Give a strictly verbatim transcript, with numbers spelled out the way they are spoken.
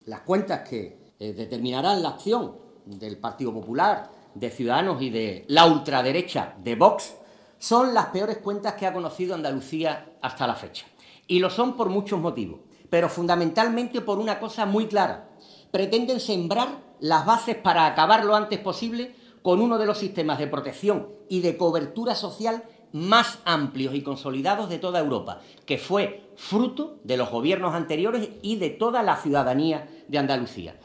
Las cuentas que eh, determinarán la acción del Partido Popular, de Ciudadanos y de la ultraderecha de Vox son las peores cuentas que ha conocido Andalucía hasta la fecha. Y lo son por muchos motivos, pero fundamentalmente por una cosa muy clara. Pretenden sembrar las bases para acabar lo antes posible con uno de los sistemas de protección y de cobertura social más amplios y consolidados de toda Europa, que fue fruto de los gobiernos anteriores y de toda la ciudadanía de Andalucía.